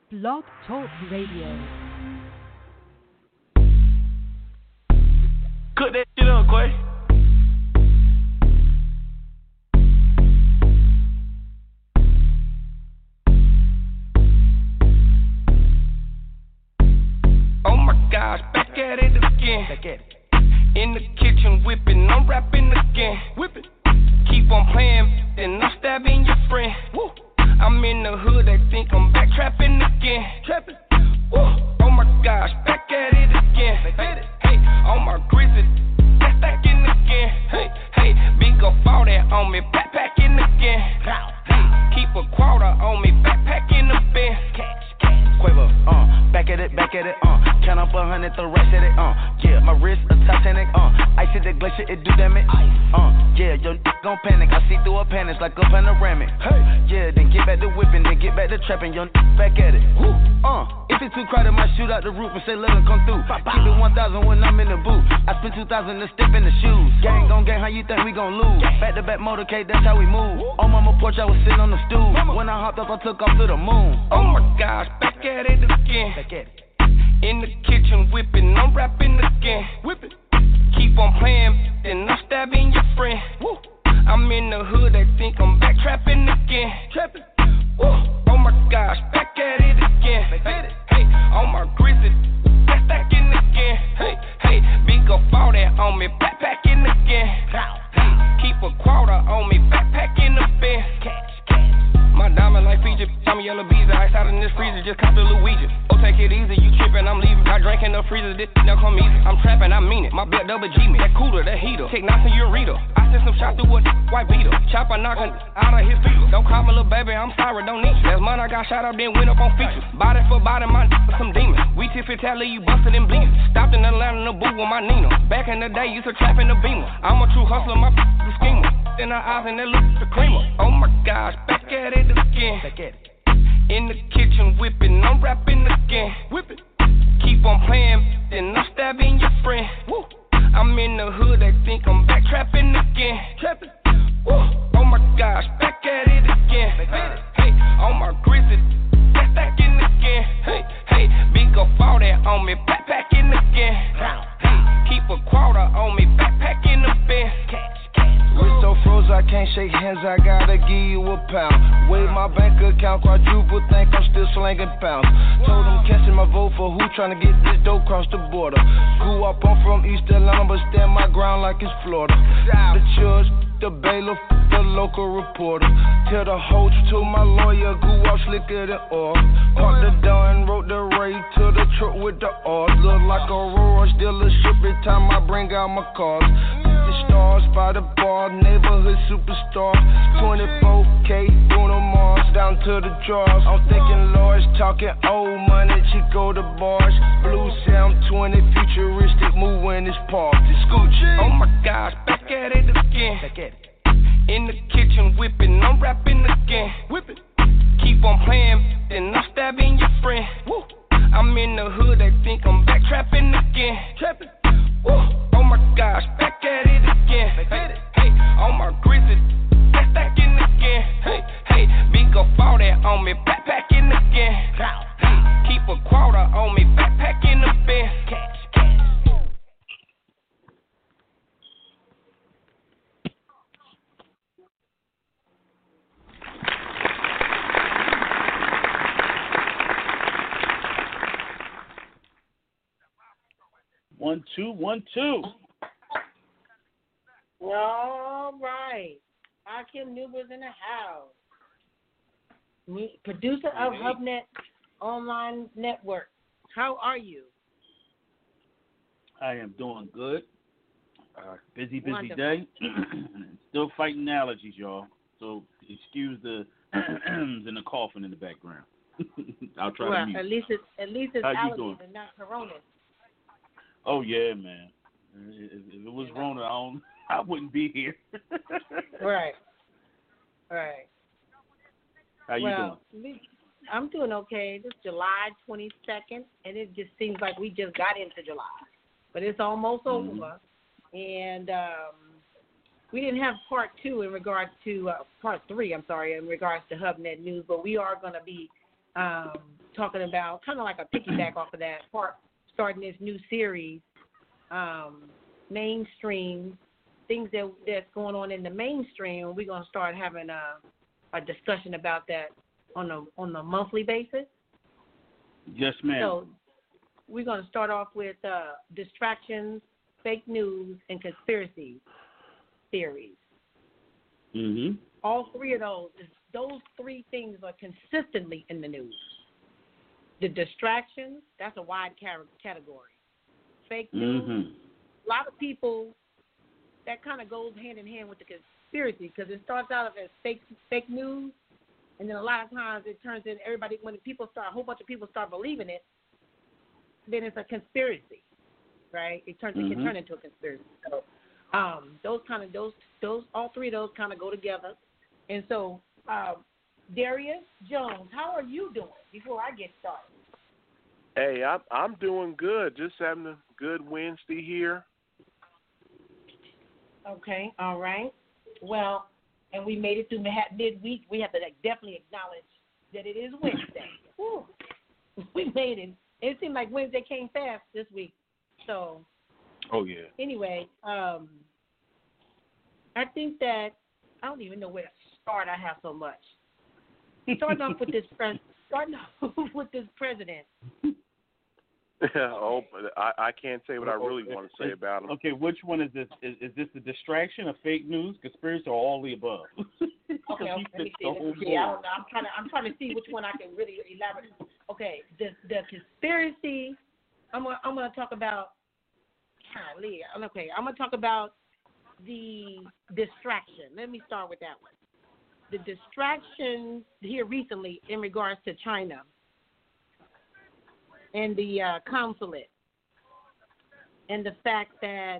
Blog Talk Radio. Cook that shit up, Quay. Oh my gosh, back at it again. Back at it. In the kitchen whipping, I'm rapping again. Whipping. Keep on playing, then I'm stabbing your friend. Woo. I'm in the hood, they think I'm back trapping again. Trapping. Woo. Oh my gosh, back at it again. Back at it. Hey, on my grizzly, back stacking again. Hey, hey, big up all that on me, backpacking again. Hey, keep a quarter on me, backpacking the bin. Quavo, back at it, count up 100, throw rest at it, yeah, my wrist a Titanic, ice at the glacier, it do damage, yeah, yo, gon' panic, I see through a panic like a panoramic, hey, yeah, then get back to whipping, then get back to trapping, yo, back at it, if it's too crowded, might shoot out the roof and say let them come through, keep it 1,000 when I'm in the booth, I spend 2,000 to step in the shoes, gang gon' gang, how you think we gon' lose, back to back motorcade, that's how we move, on mama porch, I was sitting on the stool, when I hopped up, I took off to the moon, oh my gosh, back at it again. Back at it. In the kitchen whipping, I'm rapping again. Whipping. Keep on playing, then I'm stabbing your friend. Woo. I'm in the hood, they think I'm back trapping again. Trapping. Woo. Oh my gosh, back at it again. Back at it. Hey, on my grizzly, back stacking again. Hey, hey, big up all that on me, backpacking again. Hey, keep a quarter on me, backpacking the bin. My diamond like feature, I'm yellow bees, ice out in this freezer, just cop the Luigi. Oh, take it easy, you trippin', I'm leaving. I drank in the freezer, this now come easy. I'm trappin', I mean it. My belt double G me, that cooler, that heater. Take knots in ureta. I sent some shots through a white beater. Chopper knockin' out of his feet. Don't call me little baby, I'm sorry, don't need you. Last month I got shot up, then went up on features. Body for body, my some demons. We tip fatality, you busted and bleeding. Stopped in Atlanta in the booth with my Nina. Back in the day, used to trap in the Beamer. I'm a true hustler, my the schemer. In her eyes and that look the creamer. Oh my gosh, back at it again. Back at it. In the kitchen whipping, I'm rapping again. Whipping. Keep on playing, then I'm stabbing your friend. Woo. I'm in the hood, they think I'm back trapping again. Trapping. Woo. Oh my gosh, back at it again. Back at it. Hey, on my grizzly, back stacking again. Hey, hey, big up all that on me, backpacking again. Hey, keep a quarter on me, backpacking the bin. Wrist so froze, I can't shake hands, I gotta give you a pound. Weigh my bank account, quadruple, think I'm still slanging pounds. Told them catching my vote for who tryna get this dough cross the border. Grew up, I'm from East Atlanta, but stand my ground like it's Florida. The judge, the bailiff, the local reporter. Tell the whole truth to my lawyer, grew up slicker than oil. Parked the door and wrote the rate to the truck with the odds. Look like a Aurora, still a ship every time I bring out my cars. Stars by the bar, neighborhood superstar. 24K, Bruno Mars, down to the drawers. I'm thinking Lord's talking old money, Chico the bars. Blue Sound 20, futuristic, move when it's parked. Scooch. Oh my gosh, back at it again. Back at it. In the kitchen whipping, I'm rapping again. Whipping. Keep on playing, then I'm stabbing your friend. Woo. I'm in the hood, they think I'm back trapping again. Trapping. Woo. Oh my gosh, back at it again. Back at it. Hey, on my grizzly, back stacking again. Hey, hey, big up all that on me, backpacking again. Hey, keep a quarter on me, backpacking the bin. One, two, 1, 2. All right. Akim Newber's in the house. Producer of HubNet Online Network. How are you? I am doing good. Busy Wonderful. day. Still fighting allergies, y'all. So excuse the and the coughing in the background. I'll try to mute. At least it's How you allergies doing? and not corona. Oh yeah, man. If it was Rona, I wouldn't be here. Right. How you doing? I'm doing okay. It's July 22nd, and it just seems like we just got into July. But it's almost over. And we didn't have part 2 in regards to, part 3, I'm sorry, in regards to HubNet News, but we are going to be talking about kind of like a piggyback off of that part, starting this new series, mainstream things that's going on in the mainstream. We're gonna start having a discussion about that on a monthly basis. Yes, ma'am. So we're gonna start off with distractions, fake news, and conspiracy theories. Mhm. All three of those three things are consistently in the news. The distractions, that's a wide category. Fake news, a lot of people, that kind of goes hand in hand with the conspiracy because it starts out as fake news, and then a lot of times it turns in when a whole bunch of people start believing it, then it's a conspiracy, right? It can turn into a conspiracy. So those all three of those kind of go together. And so, Darius Jones, how are you doing before I get started? Hey, I'm doing good. Just having a good Wednesday here. Okay, all right. Well, and we made it through midweek. We have to definitely acknowledge that it is Wednesday. Whew. We made it. It seemed like Wednesday came fast this week. So. Oh yeah. Anyway, I think that I don't even know where to start. I have so much. Starting off with this president. Oh, I can't say what I really want to say about him. Okay, which one is this? Is this a distraction, a fake news, conspiracy, or all the above? Okay, let me see. I don't know. I'm trying to see which one I can really elaborate. Okay, the conspiracy. I'm gonna talk about. Okay, I'm gonna talk about the distraction. Let me start with that one. The distraction here recently in regards to China and the consulate, and the fact that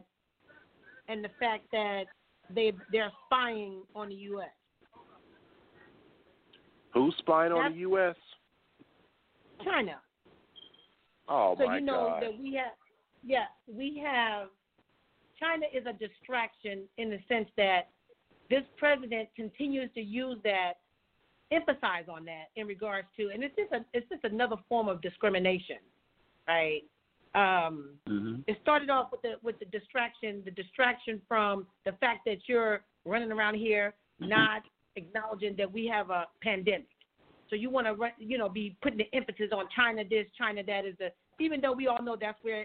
they're spying on the U.S. Who's spying on the U.S.? China. Oh so my you know God. that we have China is a distraction in the sense that this president continues to use that, emphasize on that in regards to, and it's just another form of discrimination, right? It started off with the distraction from the fact that you're running around here not acknowledging that we have a pandemic. So you want to, be putting the emphasis on China this, China that, even though we all know that's where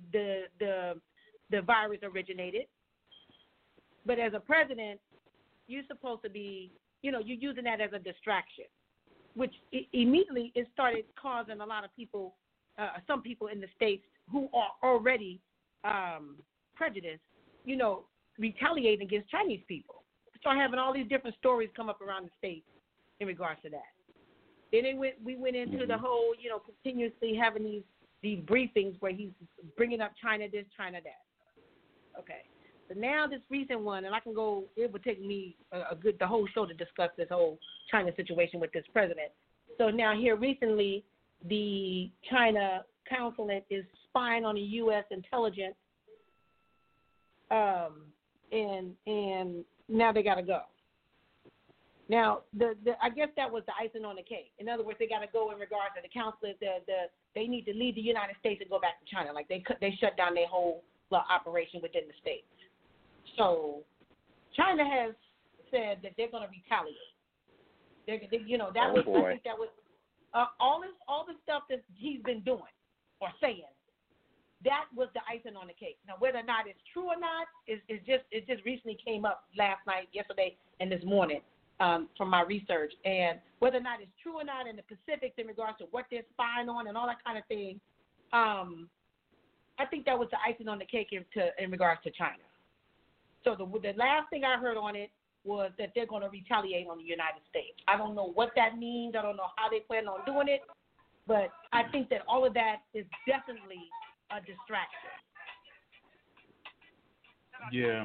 the virus originated. But as a president, you're supposed to be, you're using that as a distraction, which immediately it started causing a lot of people, some people in the States who are already prejudiced, retaliating against Chinese people. Start having all these different stories come up around the States in regards to that. Then we went into the whole, continuously having these briefings where he's bringing up China this, China that. Okay. So now this recent one, and it would take me the whole show to discuss this whole China situation with this president. So now here recently, the China consulate is spying on the U.S. intelligence, and now they got to go. Now, I guess that was the icing on the cake. In other words, they got to go in regards to the consulate. They need to leave the United States and go back to China. Like they shut down their whole operation within the states. So China has said that they're going to retaliate. I think that was all the stuff that he's been doing or saying. That was the icing on the cake. Now, whether or not it's true or not, it just recently came up last night, yesterday, and this morning from my research. And whether or not it's true or not in the specifics in regards to what they're spying on and all that kind of thing, I think that was the icing on the cake in regards to China. So the last thing I heard on it was that they're going to retaliate on the United States. I don't know what that means. I don't know how they plan on doing it. But I think that all of that is definitely a distraction. Yeah.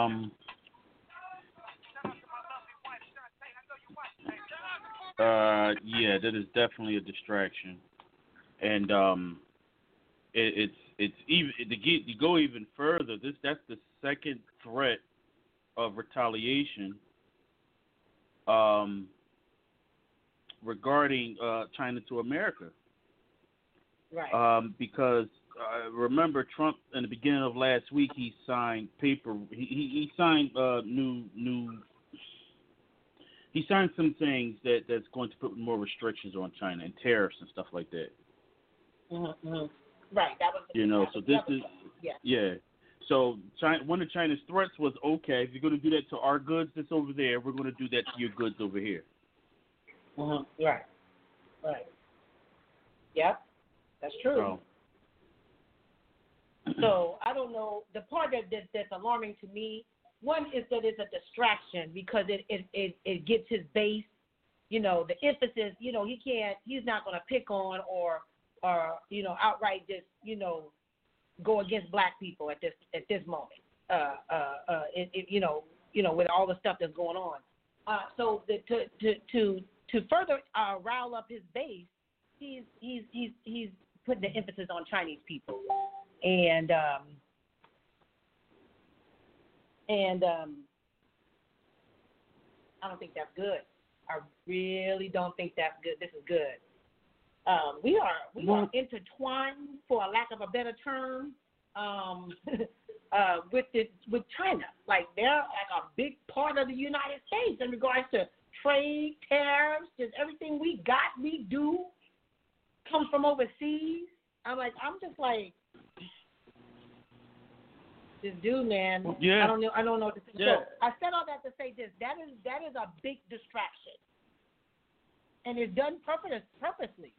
Yeah, that is definitely a distraction. And it's even to go even further. That's the second threat of retaliation regarding China to America. Right. Because remember Trump in the beginning of last week he signed paper. He signed He signed some things that's going to put more restrictions on China and tariffs and stuff like that. Mm-hmm. Right. That was. So this is. Yeah. So China, one of China's threats was, okay, if you're going to do that to our goods that's over there, we're going to do that to your goods over here. Mm-hmm. Right. Right. Yep. That's true. So I don't know. The part that's alarming to me, one is that it's a distraction because it gets his base, the emphasis. He's not going to pick on or outright just go against black people at this moment. With all the stuff that's going on. So to further rile up his base, he's putting the emphasis on Chinese people, and I don't think that's good. I really don't think that's good. This is good. We are intertwined, for a lack of a better term, with China. Like they're like a big part of the United States in regards to trade, tariffs, just everything we do comes from overseas. I'm just like, this dude, man. Yeah. I don't know what to say. Yeah. So I said all that to say this. That is a big distraction, and it's done purposely.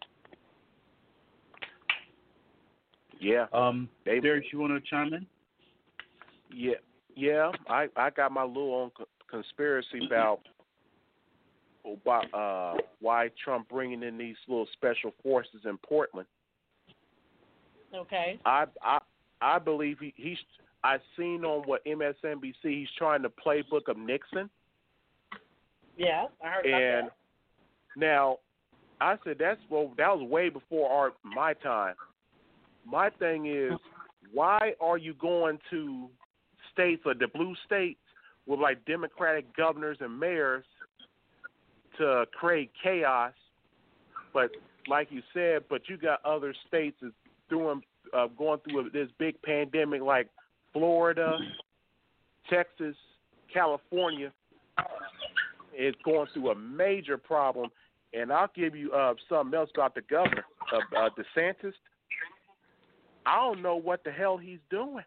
Yeah. Derek, you want to chime in? Yeah. I got my little own conspiracy about why Trump bringing in these little special forces in Portland. Okay. I believe I've seen on what MSNBC he's trying to playbook of Nixon. Yeah, I heard about that. And now I said that was way before my time. My thing is, why are you going to states like the blue states with like Democratic governors and mayors to create chaos? But like you said, you got other states that's going through this big pandemic like Florida, Texas, California is going through a major problem. And I'll give you something else about the governor, DeSantis. I don't know what the hell he's doing.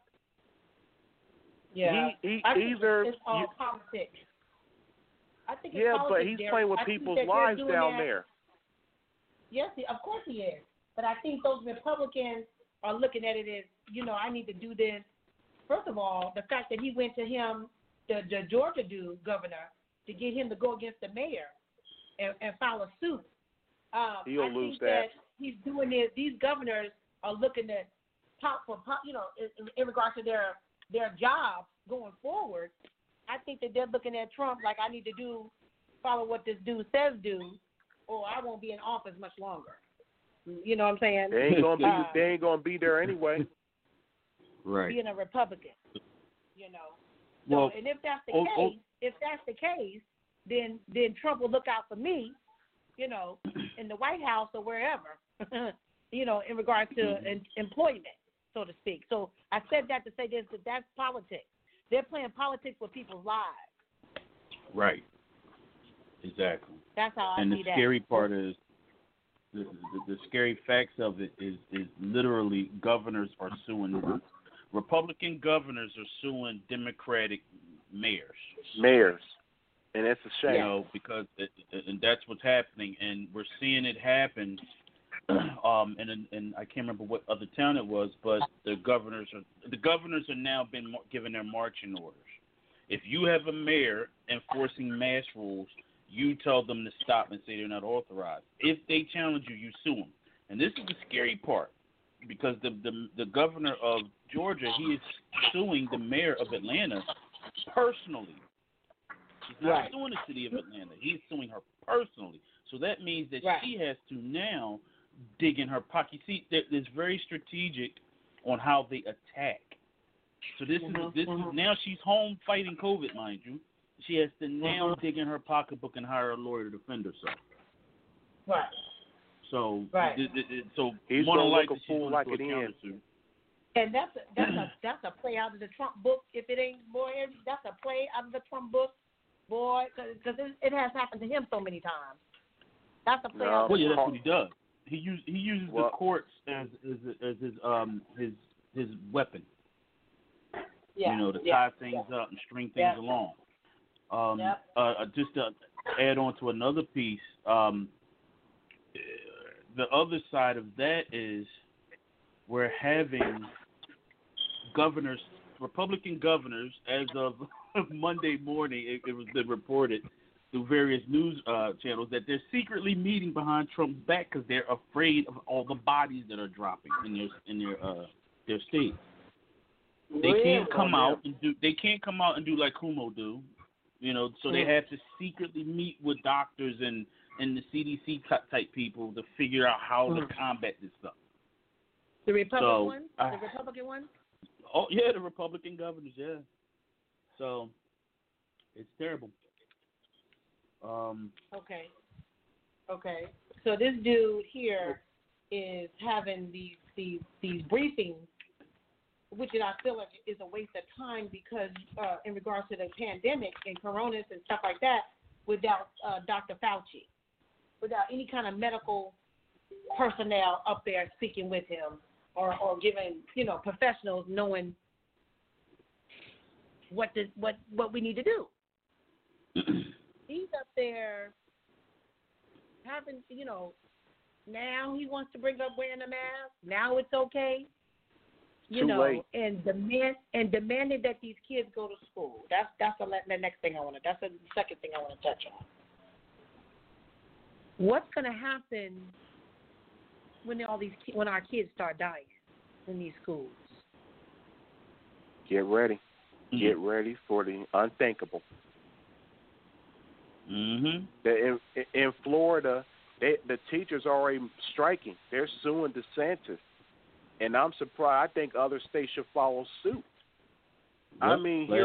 Yeah, I think it's all politics. I think it's yeah, politics, but he's Derek. playing with people's lives down there. Yes, of course he is. But I think those Republicans are looking at it as, I need to do this. First of all, the fact that he went to him, the Georgia governor, to get him to go against the mayor and file a suit. He'll lose that. He's doing this. These governors are looking at in regards to their jobs going forward. I think that they're looking at Trump like, I need to follow what this dude says do, or I won't be in office much longer. You know what I'm saying? They ain't gonna be there anyway. Right. Being a Republican, Well, So, and if that's the case, then Trump will look out for me, in the White House or wherever, in regards to employment, so to speak. So I said that to say this, that that's politics. They're playing politics with people's lives. Right. Exactly. That's how I see that. And the scary part is, the scary facts of it is literally governors are suing, Republican governors are suing Democratic mayors. And it's a shame. Because and that's what's happening, and we're seeing it happen. And I can't remember what other town it was, but the governors are now been given their marching orders. If you have a mayor enforcing mask rules, you tell them to stop and say they're not authorized. If they challenge you, you sue them. And this is the scary part, because the governor of Georgia, he is suing the mayor of Atlanta personally. He's not suing the city of Atlanta. He's suing her personally. So that means that she has to now dig in her pocket. See, it's very strategic on how they attack. So this is now she's home fighting COVID, mind you. She has to now dig in her pocketbook and hire a lawyer to defend herself. Right. So, Right. So he's more than gonna look likely a fool like it is. And that's a play out of the Trump book. If it ain't, boy, that's a play out of the Trump book, boy, because it has happened to him so many times. That's a play out. Well, yeah, that's what he does. He uses the courts as his weapon. Yeah. You know, to tie things up and string things along. Just to add on to another piece, the other side of that is we're having governors, Republican governors, as of Monday morning, it was been reported through various news channels that they're secretly meeting behind Trump's back because they're afraid of all the bodies that are dropping in their states. They can't come out and do. They can't come out and do like Cuomo do, you know. So they have to secretly meet with doctors and the CDC type people to figure out how to combat this stuff. The Republican one. The Republican one. Oh yeah, the Republican governors. Yeah. So it's terrible. Okay. So this dude here is having these briefings, which I feel like is a waste of time because in regards to the pandemic and coronas and stuff like that, without Dr. Fauci, without any kind of medical personnel up there speaking with him or giving, professionals knowing what we need to do. He's up there having, now he wants to bring up wearing a mask. Now it's okay. Late. And demanded that these kids go to school. That's the next thing I want to. That's the second thing I want to touch on. What's going to happen when our kids start dying in these schools? Get ready. Get ready for the unthinkable. Mm-hmm. In Florida, the teachers are already striking. They're suing DeSantis. And I'm surprised. I think other states should follow suit. Yep. I mean, here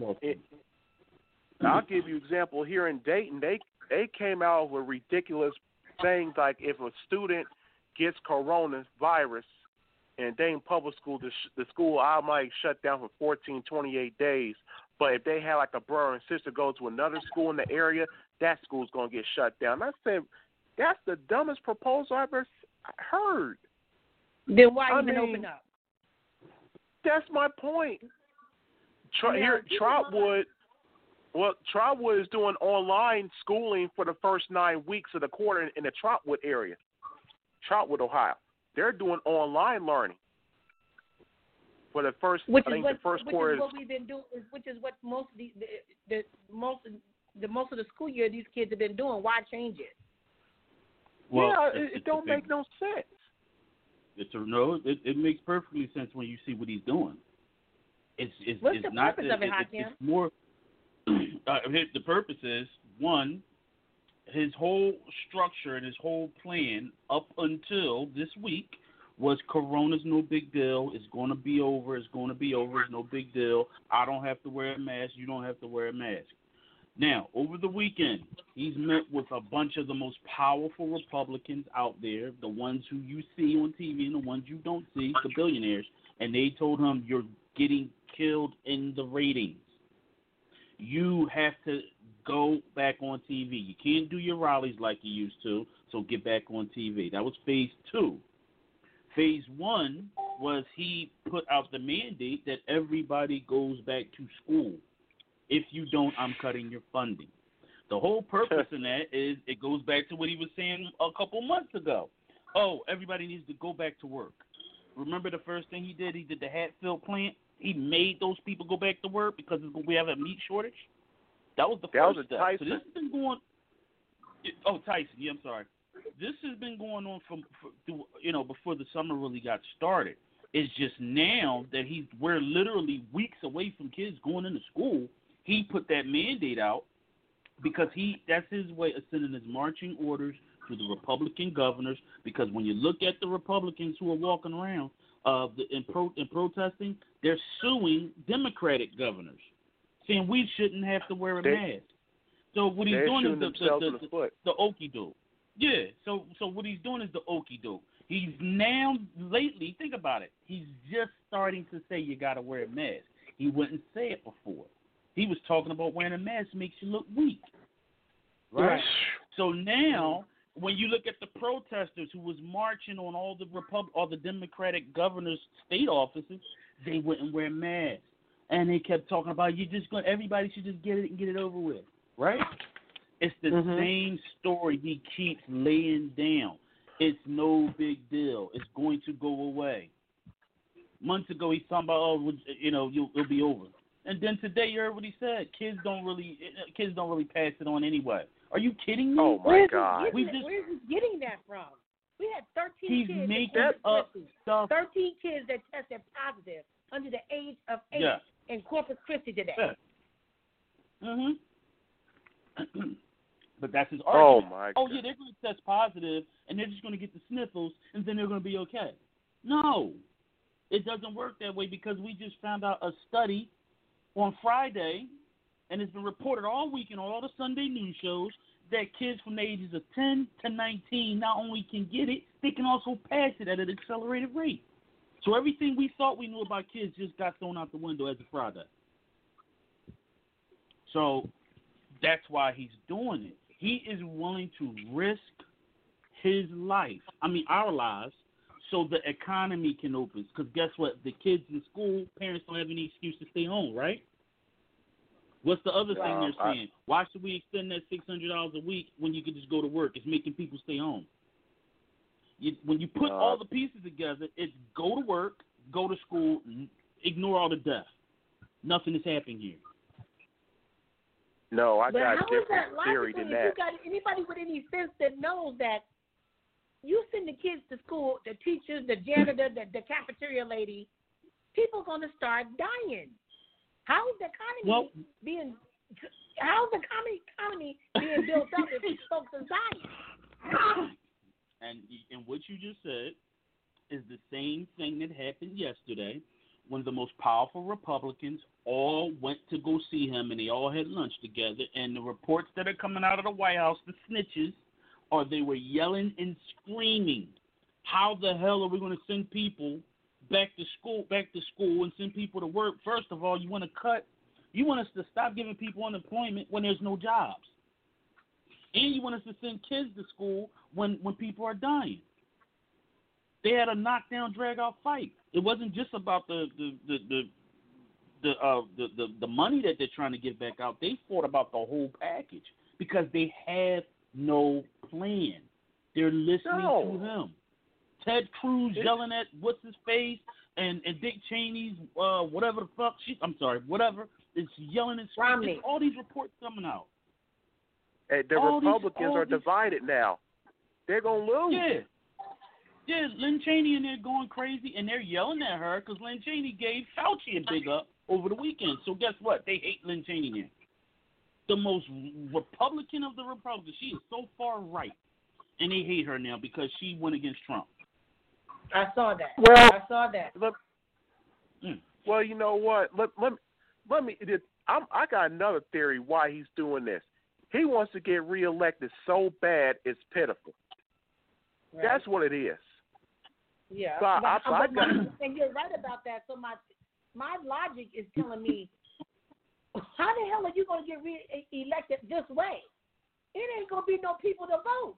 I'll give you an example. Here in Dayton, they came out with ridiculous things like if a student gets coronavirus in Dayton Public School, the school automatically shut down for 14, 28 days. But if they had like a brother and sister go to another school in the area, that school's going to get shut down. I said, that's the dumbest proposal I've ever heard. Then why even open up? That's my point. Trotwood is doing online schooling for the first 9 weeks of the quarter in the Trotwood area, Trotwood, Ohio. They're doing online learning for the first. Which I think the first quarter is what we've been doing. Which is what most of the school year these kids have been doing. Why change it? Well, it don't make no sense. It makes perfectly sense when you see what he's doing. What's the purpose of it, Hakim? It's more. The purpose is, one, his whole structure and his whole plan up until this week was Corona's no big deal. It's going to be over. It's going to be over. It's no big deal. I don't have to wear a mask. You don't have to wear a mask. Now, over the weekend, he's met with a bunch of the most powerful Republicans out there, the ones who you see on TV and the ones you don't see, the billionaires, and they told him, you're getting killed in the ratings. You have to go back on TV. You can't do your rallies like you used to, so get back on TV. That was phase 2. Phase 1 was he put out the mandate that everybody goes back to school. If you don't, I'm cutting your funding. The whole purpose in that is it goes back to what he was saying a couple months ago. Oh, everybody needs to go back to work. Remember the first thing he did? He did the Hatfield plant. He made those people go back to work because we have a meat shortage. That was the first step. Tyson. So this has been going. Oh, Tyson. Yeah, I'm sorry. This has been going on before the summer really got started. It's just now that we're literally weeks away from kids going into school. He put that mandate out because that's his way of sending his marching orders to the Republican governors. Because when you look at the Republicans who are walking around and protesting, they're suing Democratic governors, saying we shouldn't have to wear a mask. So what he's doing is the okey-doke. Yeah. So what he's doing is the okie doke. He's now lately. Think about it. He's just starting to say you got to wear a mask. He wouldn't say it before. He was talking about wearing a mask makes you look weak. Right. So now, when you look at the protesters who was marching on all the Democratic governors' state offices, they wouldn't wear masks, and they kept talking about everybody should just get it and get it over with, right? It's the same story he keeps laying down. It's no big deal. It's going to go away. Months ago, he's talking about, it'll be over, and then today, you heard what he said. Kids don't really pass it on anyway. Are you kidding me? Oh my God! Where's he getting that from? We had 13 kids. He's making up stuff. 13 kids that tested positive under the age of 8 in Corpus Christi today. Yeah. But that's his argument. Oh my God! Oh yeah, they're going to test positive and they're just going to get the sniffles and then they're going to be okay. No, it doesn't work that way because we just found out a study on Friday. And it's been reported all week in all the Sunday news shows that kids from the ages of 10 to 19 not only can get it, they can also pass it at an accelerated rate. So everything we thought we knew about kids just got thrown out the window as of Friday. So that's why he's doing it. He is willing to risk his life, our lives, so the economy can open. Because guess what? The kids in school, parents don't have any excuse to stay home, right? What's the other thing they're saying? Why should we extend that $600 a week when you can just go to work? It's making people stay home. When you put all the pieces together, it's go to work, go to school, ignore all the death. Nothing is happening here. No, I got a different that theory than that. You got anybody with any sense that knows that you send the kids to school, the teachers, the janitor, the cafeteria lady, people are going to start dying. How is the economy being built up if these folks are dying? And what you just said is the same thing that happened yesterday when the most powerful Republicans all went to go see him and they all had lunch together. And the reports that are coming out of the White House, the snitches, are they were yelling and screaming, how the hell are we going to send people back to school and send people to work? First of all, you want us to stop giving people unemployment when there's no jobs. And you want us to send kids to school when people are dying. They had a knockdown, drag-out fight. It wasn't just about the money that they're trying to get back out. They fought about the whole package because they have no plan. They're listening to him. Ted Cruz yelling at what's-his-face and Dick Cheney's whatever the fuck. Whatever. It's yelling and screaming. All these reports coming out. Hey, the Republicans are divided now. They're going to lose. Yeah, Lynn Cheney and they're going crazy, and they're yelling at her because Lynn Cheney gave Fauci a big up over the weekend. So guess what? They hate Lynn Cheney now. The most Republican of the Republicans. She is so far right, and they hate her now because she went against Trump. I saw that. Well, you know what? Let me. I got another theory why he's doing this. He wants to get reelected so bad it's pitiful. Right. That's what it is. Yeah, so and you're right about that. So my logic is telling me, how the hell are you going to get elected this way? It ain't going to be no people to vote.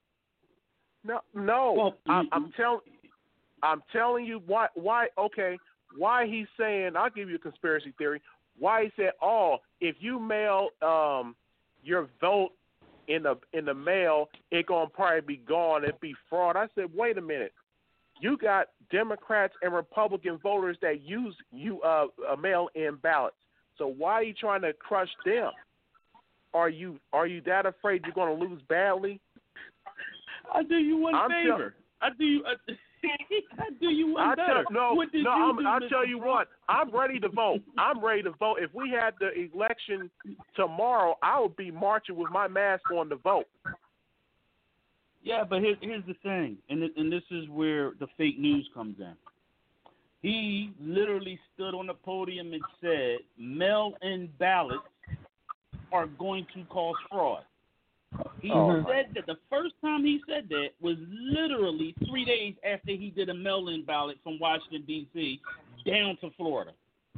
No. Well, I'm telling you why. Okay, why he's saying? I'll give you a conspiracy theory. Why he said, if you mail your vote in the mail, it gonna probably be gone. It'd be fraud. I said, wait a minute. You got Democrats and Republican voters that use mail-in ballots. So why are you trying to crush them? Are you that afraid you're going to lose badly? I do you one favor. I do you one better. I'll tell you what. I'm ready to vote. If we had the election tomorrow, I would be marching with my mask on to vote. Yeah, but here's the thing, and this is where the fake news comes in. He literally stood on the podium and said mail-in ballots are going to cause fraud. He said that the first time he said that was literally 3 days after he did a mail-in ballot from Washington, D.C. down to Florida.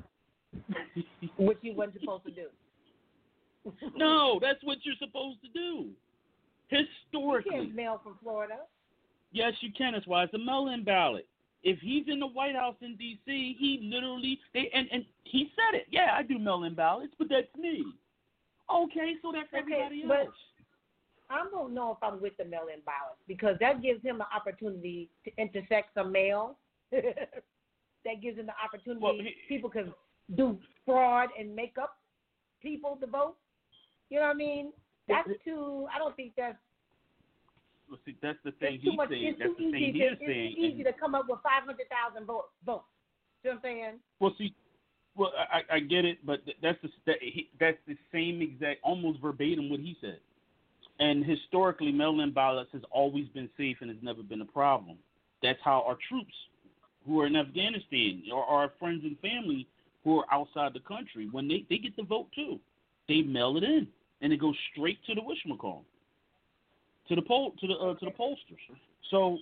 Which he wasn't supposed to do. No, that's what you're supposed to do. Historically. You can't mail from Florida. Yes, you can. That's why it's a mail-in ballot. If he's in the White House in D.C., he literally and he said it. Yeah, I do mail-in ballots, but that's me. Okay, so that's everybody else. But I don't know if I'm with the mail-in ballot because that gives him an opportunity to intersect some mail. That gives him the opportunity. People can do fraud and make up people to vote. You know what I mean? That's too. I don't think that's. Well, see, that's the thing he's saying. That's the thing he's saying. It's easy to come up with 500,000 votes. You know what I'm saying? Well, see, I get it, but that's the same exact, almost verbatim what he said. And historically, mail-in ballots has always been safe and has never been a problem. That's how our troops who are in Afghanistan or our friends and family who are outside the country, when they get the vote too, they mail it in and it goes straight to the whatchamacallit. To the pollsters. So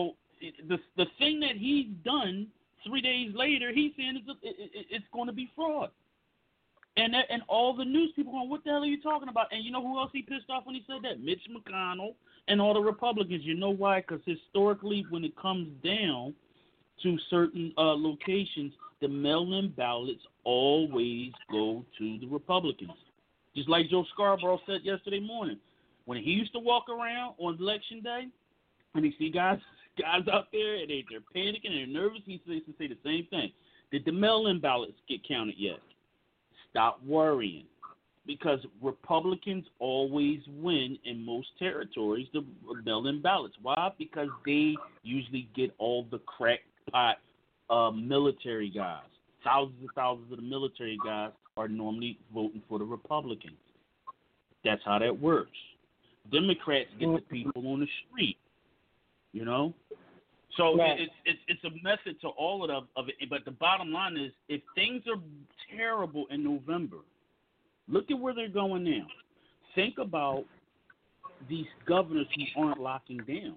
the thing that he's done 3 days later, he's saying it's going to be fraud. And all the news people going, what the hell are you talking about? And you know who else he pissed off when he said that? Mitch McConnell and all the Republicans. You know why? Because historically, when it comes down to certain locations, the mail-in ballots always go to the Republicans. Just like Joe Scarborough said yesterday morning. When he used to walk around on election day, and he see guys out there, and they're panicking and they're nervous, he used to say the same thing. Did the mail-in ballots get counted yet? Stop worrying. Because Republicans always win in most territories, the mail-in ballots. Why? Because they usually get all the crackpot military guys. Thousands and thousands of the military guys are normally voting for the Republicans. That's how that works. Democrats get the people on the street, you know. So it's a method to all of it. But the bottom line is, if things are terrible in November, look at where they're going now. Think about these governors who aren't locking down.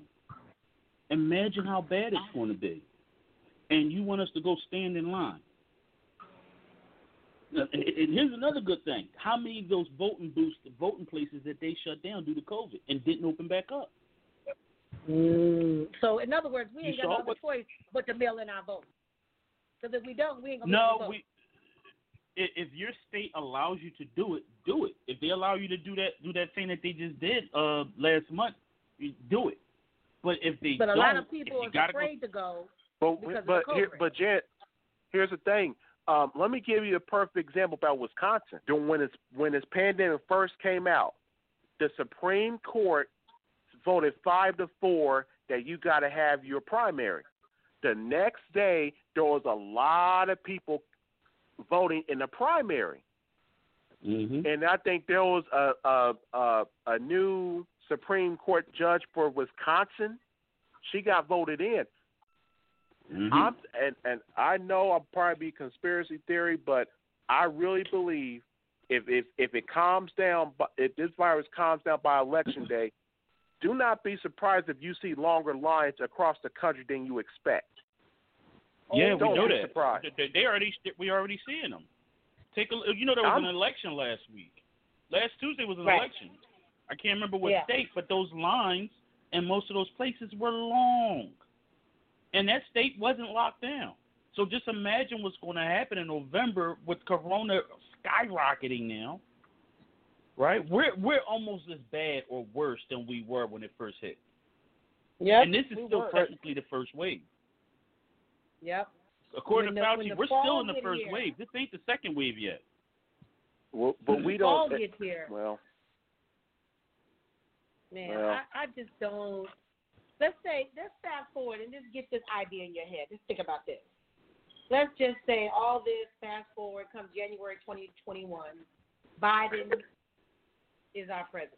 Imagine how bad it's going to be. And you want us to go stand in line. And here's another good thing. How many of those voting booths, the voting places that they shut down due to COVID and didn't open back up? So, in other words, we ain't got no other choice but to mail in our votes. Because if we don't, we ain't going to vote. If your state allows you to do it, do it. If they allow you to do that thing that they just did last month, do it. But if they a lot of people are afraid to go. But Jet, here's the thing. Let me give you a perfect example about Wisconsin. When this pandemic first came out, the Supreme Court voted 5-4 that you got to have your primary. The next day, there was a lot of people voting in the primary, and I think there was a new Supreme Court judge for Wisconsin. She got voted in. And I know I'll probably be conspiracy theory, but I really believe if it calms down, if this virus calms down by election day, do not be surprised if you see longer lines across the country than you expect. Yeah, we know that. Surprised. We already seeing them. There was an election last week. Last Tuesday was an election. I can't remember what state, but those lines in most of those places were long. And that state wasn't locked down. So just imagine what's going to happen in November with Corona skyrocketing now, right? We're almost as bad or worse than we were when it first hit. Yep. And this is still technically the first wave. Yep. According to Fauci, we're still in the first wave. This ain't the second wave yet. Well, but we don't. Fall gets here. Well. Man, I just don't. Let's fast forward and just get this idea in your head. Just think about this. Let's just say all this fast forward comes January 2021. Biden is our president.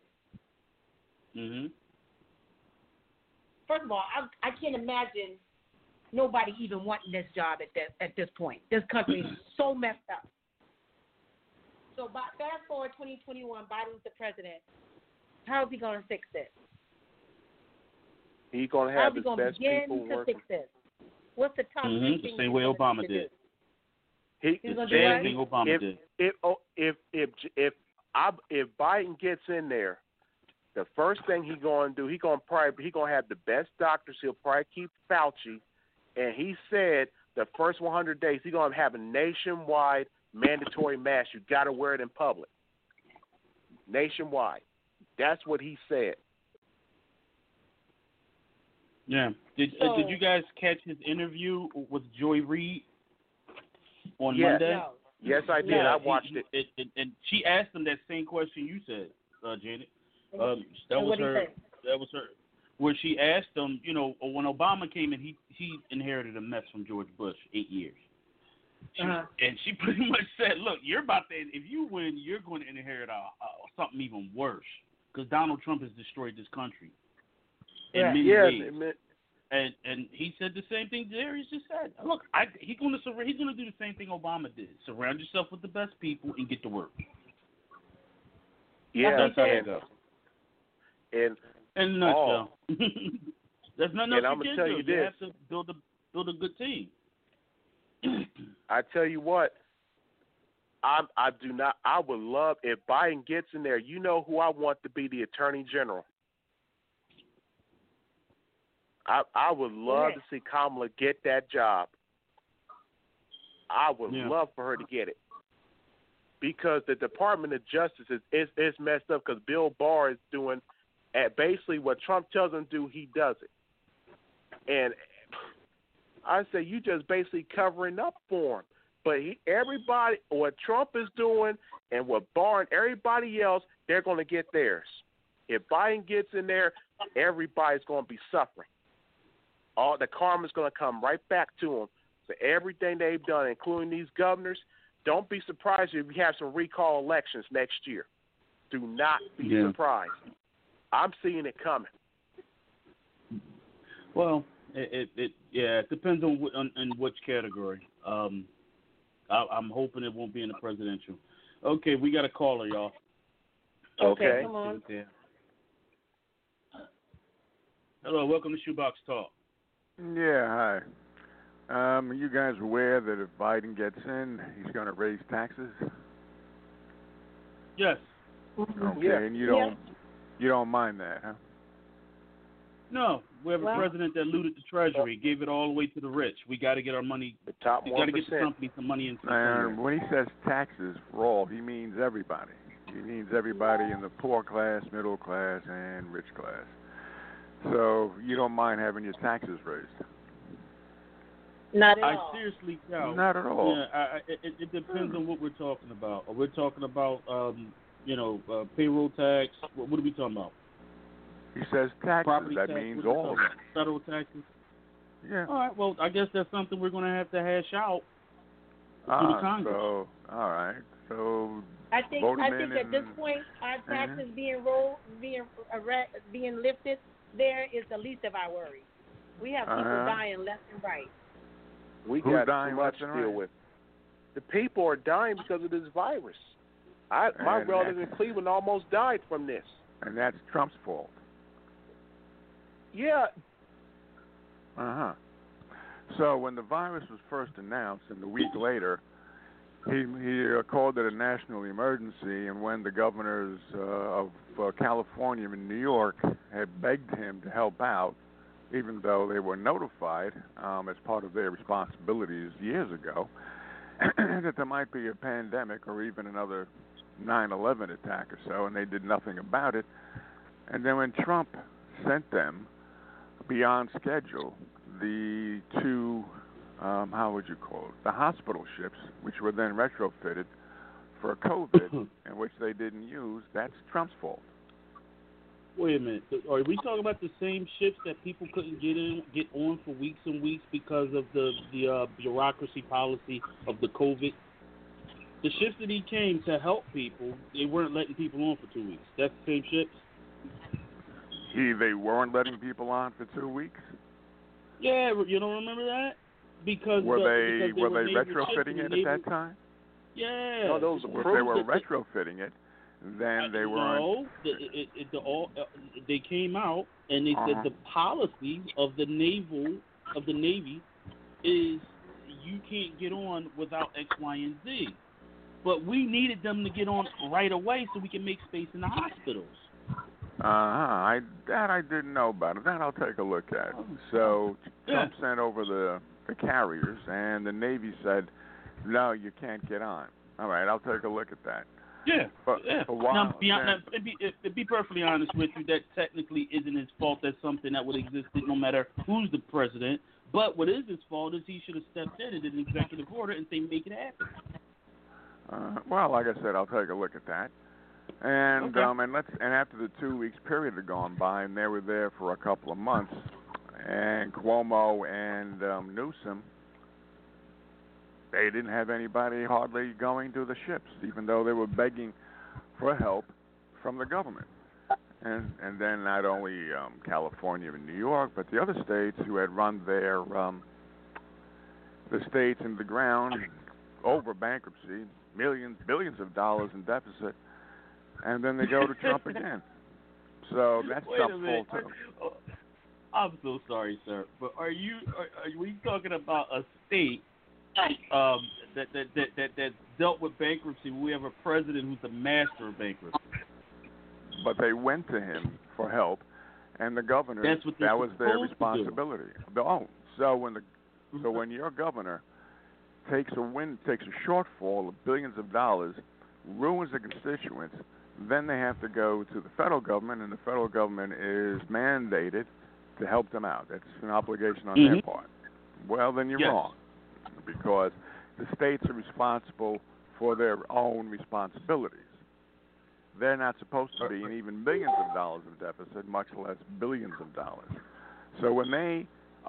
First of all, I can't imagine nobody even wanting this job at this point. This country is so messed up. So fast forward 2021, Biden's the president. How is he going to fix this? He's going to How have is he his going to best begin people to working. fix this? What's the top The same way Obama did. He's going to do Same what? thing Obama did. If Biden gets in there, the first thing he's going to do, he's going to have the best doctors. He'll probably keep Fauci, and he said the first 100 days he's going to have a nationwide mandatory mask. You got to wear it in public, nationwide. That's what he said. Yeah. Did you guys catch his interview with Joy Reid on Monday? No. Yes, I did. Yeah, I watched it. And she asked him that same question you said, Janet. That And was what'd he her. say? That was her. Where she asked him, when Obama came in, he inherited a mess from George Bush, 8 years. And she pretty much said, "Look, you're about to. If you win, you're going to inherit something even worse, because Donald Trump has destroyed this country in many ways." And he said the same thing Darius just said. Look, he's going to do the same thing Obama did. Surround yourself with the best people and get to work. Yeah, that's how it goes. And in a nutshell, there's nothing else I'm you gonna can tell do. you You this. have to build a good team. I tell you what, I would love if Biden gets in there. You know who I want to be the Attorney General. I would love to see Kamala get that job. I would love for her to get it, because the Department of Justice is messed up, because Bill Barr is doing basically what Trump tells him to do. He does it, and I say you just basically covering up for him. But everybody, what Trump is doing and what Barr and everybody else, they're going to get theirs. If Biden gets in there, everybody's going to be suffering. All the karma's going to come right back to them for everything they've done, including these governors. Don't be surprised if we have some recall elections next year. Do not be surprised. I'm seeing it coming. Well, it depends on which category. I'm hoping it won't be in the presidential. Okay, we got a caller, y'all. Okay, come on. Hello, welcome to Shoebox Talk. Yeah, hi. Are you guys aware that if Biden gets in, he's going to raise taxes? Yes. Okay, and you don't mind that, huh? No, we have a president that looted the treasury, gave it all away to the rich. We got to get our money. The top 1%. We got to get the company some money into. And when he says taxes for all, he means everybody. He means everybody in the poor class, middle class, and rich class. So you don't mind having your taxes raised? Not at all. I seriously doubt. Not at all. Yeah, it depends on what we're talking about. We're talking about, payroll tax. What are we talking about? He says taxes. Property that tax, means all of it. Federal taxes. Yeah. All right. Well, I guess that's something we're going to have to hash out to the Congress. So all right. So I think at this point, our taxes being lifted, there is the least of our worries. We have people dying left and right. We got too much to deal with. The people are dying because of this virus. My relative in Cleveland almost died from this. And that's Trump's fault. Yeah. So when the virus was first announced, and a week later, he called it a national emergency, and when the governors of California and New York had begged him to help out, even though they were notified as part of their responsibilities years ago that there might be a pandemic or even another 9/11 attack or so, and they did nothing about it. And then when Trump sent them beyond schedule the two, the hospital ships, which were then retrofitted for COVID, and which they didn't use, that's Trump's fault. Wait a minute. Are we talking about the same ships that people couldn't get on for weeks and weeks because of the bureaucracy policy of the COVID? The ships that he came to help people, they weren't letting people on for 2 weeks. That's the same ships? They weren't letting people on for 2 weeks? Yeah, you don't remember that? Because were they retrofitting retrofitting it at that time? Yeah. No, those If they were retrofitting it, then they were. No, they came out and they said the policy of the Navy is you can't get on without X, Y, and Z. But we needed them to get on right away so we can make space in the hospitals. I didn't know about it. That I'll take a look at. So Trump sent over the carriers, and the Navy said, no, you can't get on. All right, I'll take a look at that. Yeah. But now, to be perfectly honest with you, that technically isn't his fault. That's something that would exist no matter who's the president. But what is his fault is he should have stepped in and did an executive order and say, make it happen. Well, like I said, I'll take a look at that. And and after the 2 weeks period had gone by, and they were there for a couple of months, and Cuomo and Newsom, they didn't have anybody hardly going to the ships, even though they were begging for help from the government. And then not only California and New York, but the other states who had run their the states into the ground over bankruptcy, billions of dollars in deficit, and then they go to Trump again. So that's Trump's fault too. I'm so sorry, sir, but are we talking about a state that dealt with bankruptcy? We have a president who's the master of bankruptcy. But they went to him for help, and the governor, that was their responsibility. So when your governor takes a shortfall of billions of dollars, ruins the constituents, then they have to go to the federal government, and the federal government is mandated to help them out. That's an obligation on their part. Well, then you're wrong, because the states are responsible for their own responsibilities. They're not supposed to be in even millions of dollars of deficit, much less billions of dollars. So when they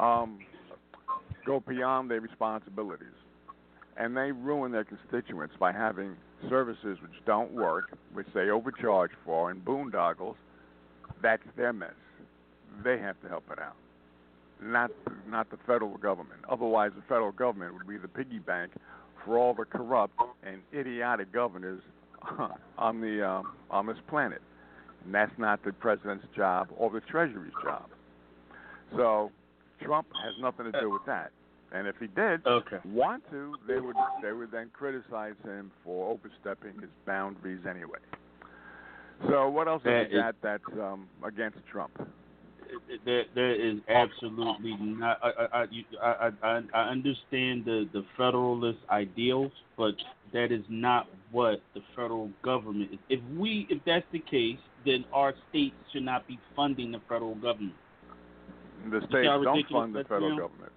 go beyond their responsibilities and they ruin their constituents by having services which don't work, which they overcharge for, and boondoggles, that's their mess. They have to help it out, not the federal government. Otherwise, the federal government would be the piggy bank for all the corrupt and idiotic governors on this planet, and that's not the president's job or the Treasury's job. So Trump has nothing to do with that. And if he did want to, they would then criticize him for overstepping his boundaries anyway. So what else have you got that's against Trump? There is absolutely not. I understand the federalist ideals, but that is not what the federal government is. If that's the case, then our states should not be funding the federal government. The states don't fund the federal government.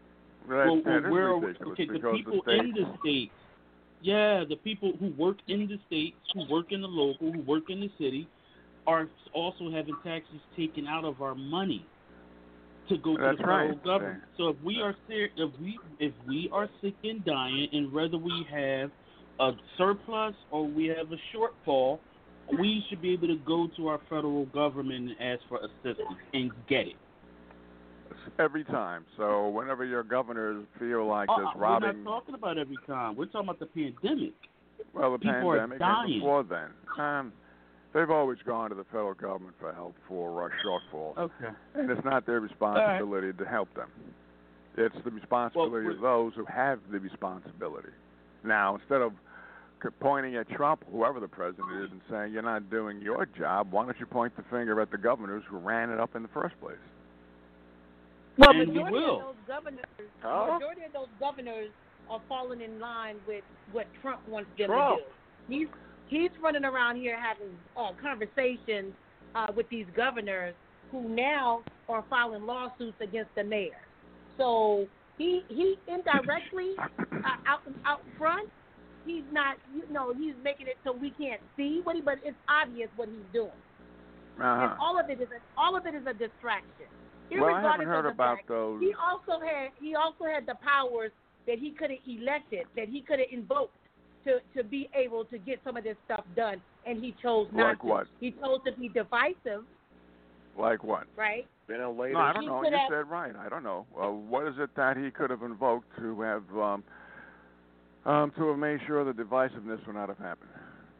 The people in the states, the people who work in the states, who work in the local, who work in the city, are also having taxes taken out of our money to go to the federal government. So if we are sick and dying, and whether we have a surplus or we have a shortfall, we should be able to go to our federal government and ask for assistance and get it. Every time. So whenever your governors feel like there's robbing... We're not talking about every time. We're talking about the pandemic. Well, the People pandemic and before then. They've always gone to the federal government for help for shortfalls. Okay. And it's not their responsibility to help them. It's the responsibility of those who have the responsibility. Now, instead of pointing at Trump, whoever the president is, and saying you're not doing your job, why don't you point the finger at the governors who ran it up in the first place? Well, majority of those governors are falling in line with what Trump wants them to do. He's running around here having conversations with these governors who now are filing lawsuits against the mayor. So he indirectly out front, he's not, he's making it so we can't see what but it's obvious what he's doing. And all of it is a distraction. Well, I haven't heard about those. He also had the powers that he could have elected, that he could have invoked to be able to get some of this stuff done, and he chose not like to. What? He chose to be divisive. Like what? Right? No, I don't know. You said right. I don't know. What is it that he could have invoked to have made sure the divisiveness would not have happened?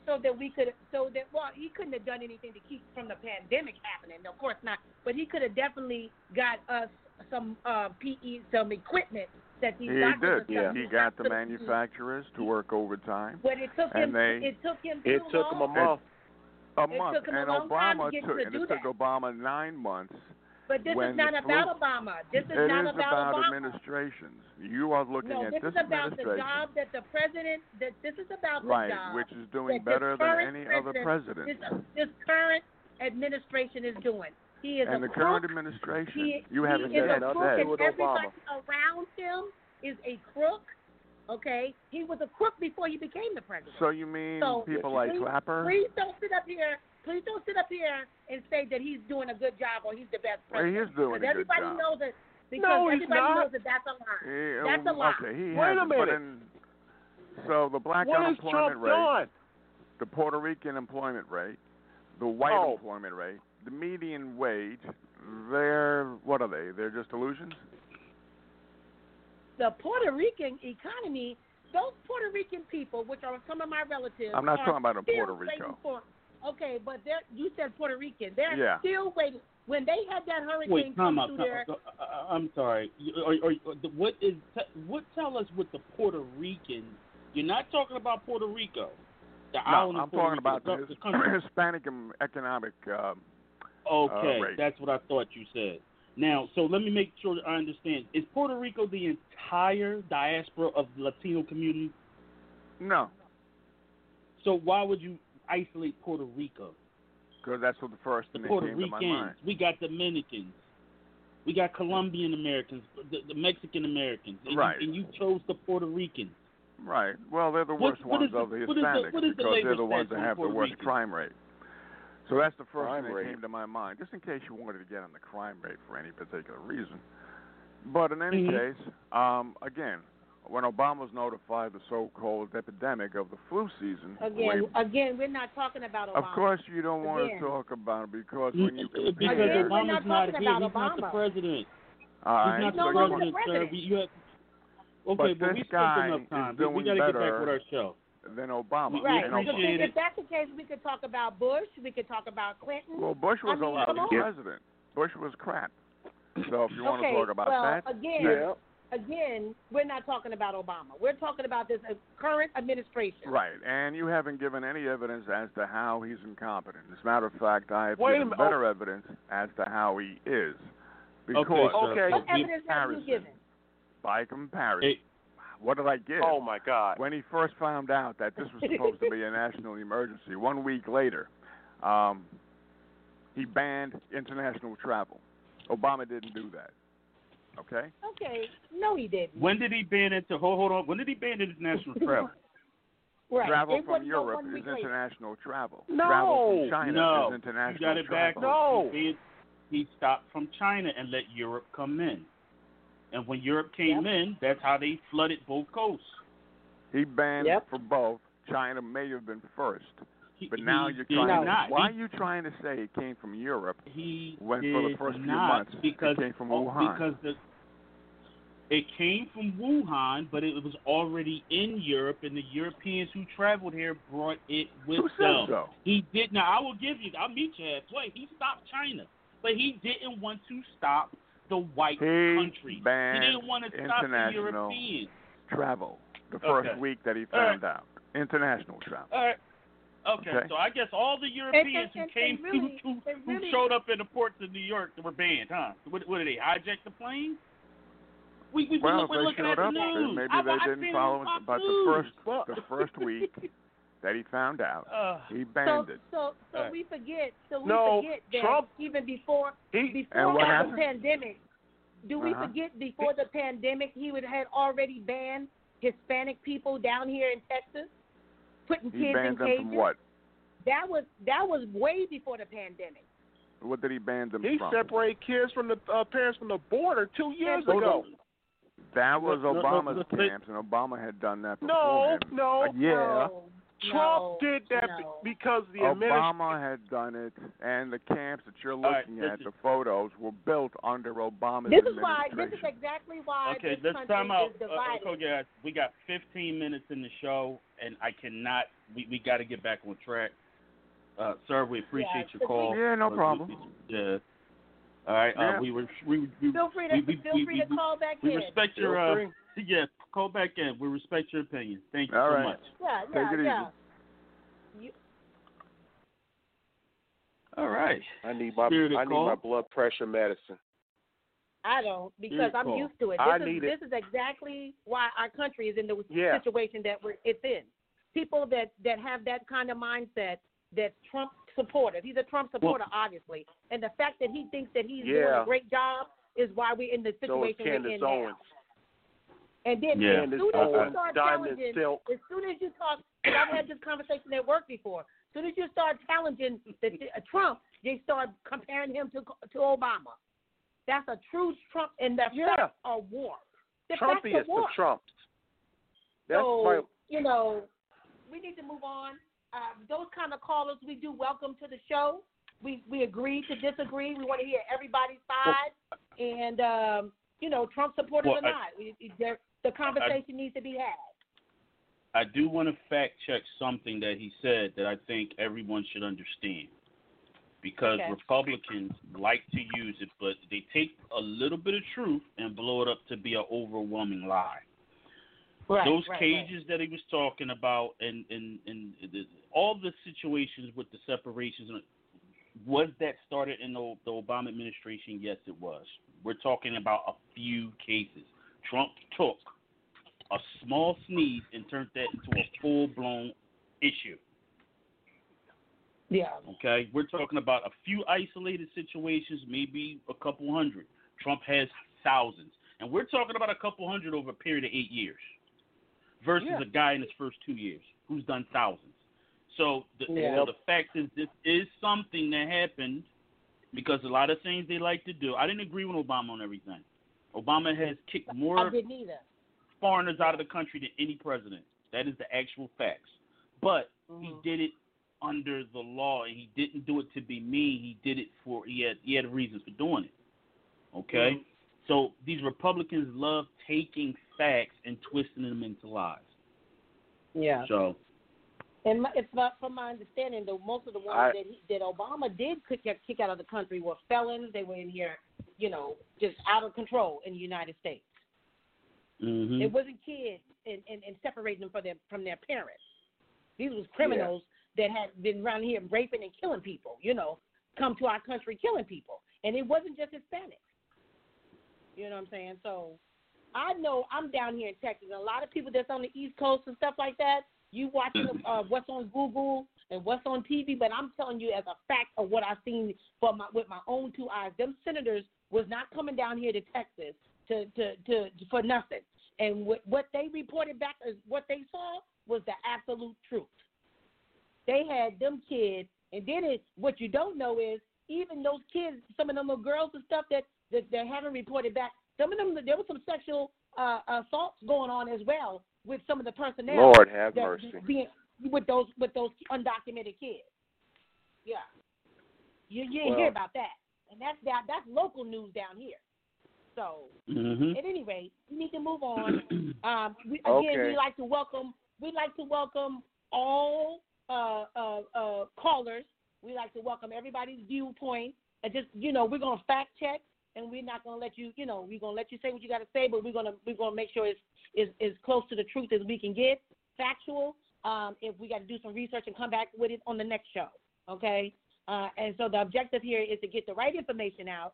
so that he couldn't have done anything to keep from the pandemic happening. Of course not, but he could have definitely got us some some equipment that these doctors did. Yeah, he got the manufacturers to work overtime. But it took him. It took him a month. It took him and a long time Obama to get took, to and do it took that. Obama 9 months. But this is not about Obama. This is not about Obama. Administrations. You are looking at this this is about the administration. job that the president. This is about the Right, job which is doing that better this than current any other president. This current administration is doing. He is And a the crook. current administration, He you haven't is said a crook, that. and everybody around him is a crook. Okay, he was a crook before he became the president. So you mean people like Clapper? Please don't sit up here and say that he's doing a good job or he's the best president. Well, he is doing a good everybody job. knows that. Because No, he's everybody not. knows that that's a lie. That's a lie. Okay, he Wait a hasn't, minute. So the black What has unemployment Trump rate, done? the Puerto Rican employment rate, the white employment rate, the median wage, what are they? They're just illusions? The Puerto Rican economy, those Puerto Rican people, which are some of my relatives, I'm not talking about in still Puerto Rico. Okay, but you said Puerto Rican. They're Yeah. still waiting. When they had that hurricane Wait, come time out. through there, I'm sorry. Tell us what the Puerto Rican. You're not talking about Puerto Rico. The island No, of I'm Puerto talking Rico, about the the country. Hispanic economic Okay, rate. that's what I thought you said. Now, so let me make sure I understand. Is Puerto Rico the entire diaspora of the Latino community? No, So why would you isolate Puerto Rico? because that's what the first The thing that Puerto came to my Ricans. mind. We got Dominicans. We got Colombian Americans, the Mexican Americans. And Right. and you chose the Puerto Ricans. Right. Well, they're the What- worst what ones is the- of the what is the- Hispanics what is the because labor they're the ones stats that on have the Puerto worst Rican? crime rate. So that's the first Crime thing rate. that came to my mind, just in case you wanted to get on the crime rate for any particular reason. But in any case, again, when Obama was notified of the so-called epidemic of the flu season, again, we're not talking about Obama. of course you don't want Again. to talk about it because when you compare, Because Again, we're Obama's not not talking here. about He's not the Obama. president. all right, He's not No the longer president, the sir. president. You have, But but this we spent guy enough time. is We doing got to get back better. with our show. than Obama. Right. And Because appreciate if it. that's the case, we could talk about Bush. We could talk about Clinton. Well, Bush was I mean, allowed come to be on. president. Bush was crap. So if you want Okay, to talk about well, that, again, we're not talking about Obama. We're talking about this current administration. right. And you haven't given any evidence as to how he's incompetent. As a matter of fact, I have Wait a given minute. better evidence as to how he is. Because Okay. What evidence have you comparison, given? by comparison, Hey. what did I give? Oh my God. When he first found out that this was supposed to be a national emergency, 1 week later, he banned international travel. Obama didn't do that. Okay? Okay. No, he didn't. When did he ban it? Hold on. When did he ban international travel? Right. Travel It from wasn't no Europe 1 is week later. international travel. No. Travel from China No. is international You got it back. travel. No. He stopped from China and let Europe come in. And when Europe came in, that's how they flooded both coasts. He banned Yep. for both. China may have been first. But He now you're did trying not. to. Why are you trying to say it came from Europe He when did for the first few not, months because, it came from Wuhan? Because it came from Wuhan, but it was already in Europe, and the Europeans who traveled here brought it with Who said them. so? He did. Now I will give you. I'll meet you halfway. He stopped China, but he didn't want to stop the white country. He banned didn't want to stop the international Europeans. travel the first Okay. week that he All right. found out. International travel. All right. Okay, so I guess all the Europeans who came who showed up in the ports of New York were banned, huh? What did they hijack the plane? We're Well, if looking they at showed the up, then news. maybe I've they seen didn't it follow on it. Fox But News. the first week that he found out, he banned it. So we forget. So we No, forget that Trump- even before And before what the happened? pandemic. Do we Uh-huh. forget before the pandemic had already banned Hispanic people down here in Texas, putting He kids in banned them cages? from what? That was way before the pandemic. What did he ban them He from? separated kids from the parents from the border 2 years Hold ago. That was No, Obama's no, camps, and Obama had done that before No, him. no. Yeah. No. Trump did that because the Obama had done it, and the camps that you're looking at, the photos, were built under Obama's administration. This is exactly why okay, this let's country time out. is divided. We got 15 minutes in the show, and I cannot. We got to get back on track. Sir, we appreciate your call. Yeah, no problem. Yeah. All right. Yeah. We feel free to call back in. We respect your call back in. We respect your opinion. Thank you All so right. much. Take it easy. All right. I need my blood pressure medicine. I don't, because I'm used to it. This is exactly why our country is in the situation that it's in. People that have that kind of mindset, that Trump supporter. He's a Trump supporter, obviously. And the fact that he thinks that he's doing a great job is why we're in the situation we're in now. And then as soon as you start challenging, as soon as you talk, because I've had this conversation at work before, as soon as you start challenging Trump, they start comparing him to Obama. That's a true Trump, and the facts are warped. Trumpiest of Trumps. So, we need to move on. Those kind of callers, we do welcome to the show. We agree to disagree. We want to hear everybody's side. And, Trump supporters or not. The conversation needs to be had. I do want to fact check something that he said that I think everyone should understand. Because Republicans like to use it, but they take a little bit of truth and blow it up to be an overwhelming lie. Those cages that he was talking about and all the situations with the separations, was that started in the Obama administration? Yes, it was. We're talking about a few cases. Trump took a small sneeze and turned that into a full-blown issue. Yeah. Okay? We're talking about a few isolated situations, maybe a couple hundred. Trump has thousands. And we're talking about a couple hundred over a period of 8 years versus a guy in his first 2 years who's done thousands. So the fact is, this is something that happened because a lot of things they like to do. I didn't agree with Obama on everything. Obama has kicked more foreigners out of the country than any president. That is the actual facts. But he did it under the law, and he didn't do it to be mean. He did it for he had reasons for doing it. Okay? So these Republicans love taking facts and twisting them into lies. Yeah. So. And it's not, from my understanding, though, most of the ones that Obama did kick out of the country were felons. They were in here, just out of control in the United States. Mm-hmm. It wasn't kids and separating them from their parents. These was criminals that had been around here raping and killing people, come to our country killing people. And it wasn't just Hispanics. You know what I'm saying? So I know I'm down here in Texas. A lot of people that's on the East Coast and stuff like that, you watching what's on Google and what's on TV, but I'm telling you as a fact of what I've seen with my own two eyes. Them senators was not coming down here to Texas for nothing. And what they reported back is what they saw was the absolute truth. They had them kids, and then what you don't know is even those kids, some of them little girls and stuff that they haven't reported back. Some of them, there was some sexual assaults going on as well with some of the personnel. Lord have mercy. With those undocumented kids. Yeah. You didn't hear about that, and that's local news down here. So at any rate, we need to move on. We'd like to welcome all callers. We'd like to welcome everybody's viewpoint, and just we're gonna fact check. And we're not going to let you, we're going to let you say what you got to say, but we're going to make sure it's as close to the truth as we can get, factual. If we got to do some research and come back with it on the next show, okay? And so the objective here is to get the right information out.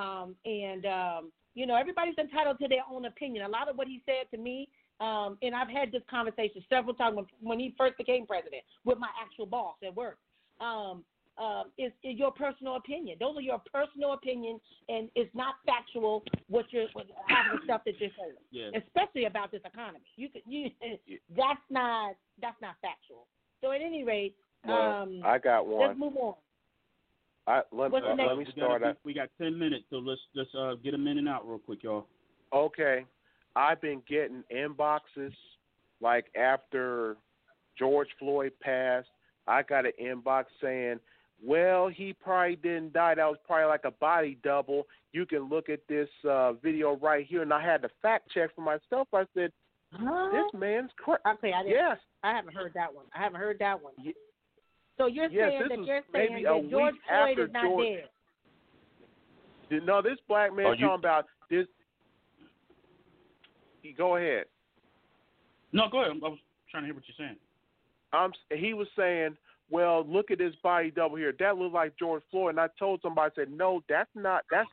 Everybody's entitled to their own opinion. A lot of what he said to me, and I've had this conversation several times when he first became president with my actual boss at work. Is your personal opinion. Those are your personal opinions, and it's not factual half of the stuff that you're saying, especially about this economy. That's not factual. So at any rate, I got one. Let's move on. Let me start. We got 10 minutes, so let's get them in and out real quick, y'all. Okay, I've been getting inboxes like after George Floyd passed, I got an inbox saying, well, he probably didn't die. That was probably like a body double. You can look at this video right here. And I had to fact check for myself. I said, this man's crazy. Okay, yes. I haven't heard that one. Yeah. So you're yes, saying that George Floyd is not dead? No, this black man talking about this. Go ahead. No, go ahead. I was trying to hear what you're saying. He was saying, well, look at this body double here. That looks like George Floyd. And I told somebody, I said, no, that's not. That's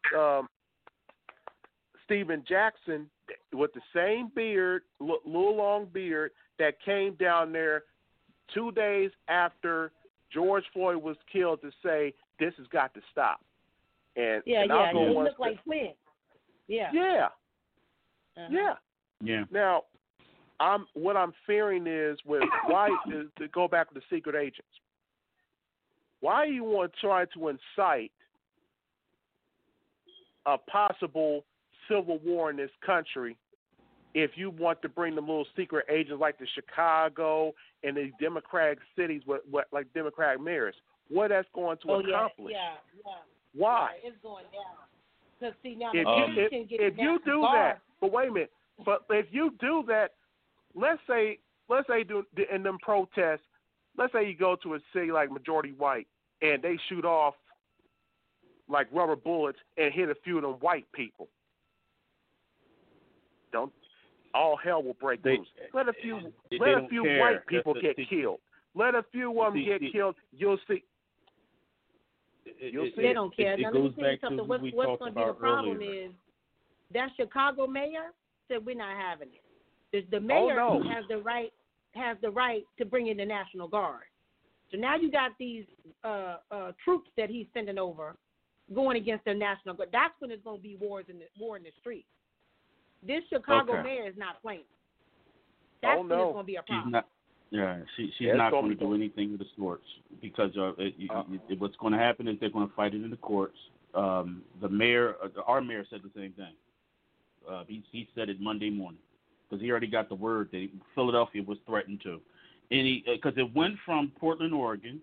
Stephen Jackson with the same beard, little long beard, that came down there 2 days after George Floyd was killed to say this has got to stop. And he looked like Flynn. Yeah. Yeah. Uh-huh. Yeah. Yeah. Now, what I'm fearing is to go back to the secret agents. Why you want to try to incite a possible civil war in this country if you want to bring them little secret agents like the Chicago and these Democratic cities with like Democratic mayors? What that's going to accomplish? Yeah. Why? Yeah, it's going down. Because see now, if you do that, but wait a minute. But if you do that, let's say in them protests, let's say you go to a city like majority white and they shoot off like rubber bullets and hit a few of them white people. All hell will break loose. Let a few white people get killed. Let a few of them get killed. You'll see. They don't care. Now, let me tell you something. What's going to be the problem is that Chicago mayor said we're not having it. The mayor has the right to bring in the National Guard. So now you got these troops that he's sending over going against the National Guard. That's when it's going to be war in the streets. This Chicago mayor is not playing. That's when it's going to be a problem. She's not going to do anything of the sorts because what's going to happen is they're going to fight it in the courts. Our mayor said the same thing. He said it Monday morning because he already got the word that Philadelphia was threatened to. Because it went from Portland, Oregon,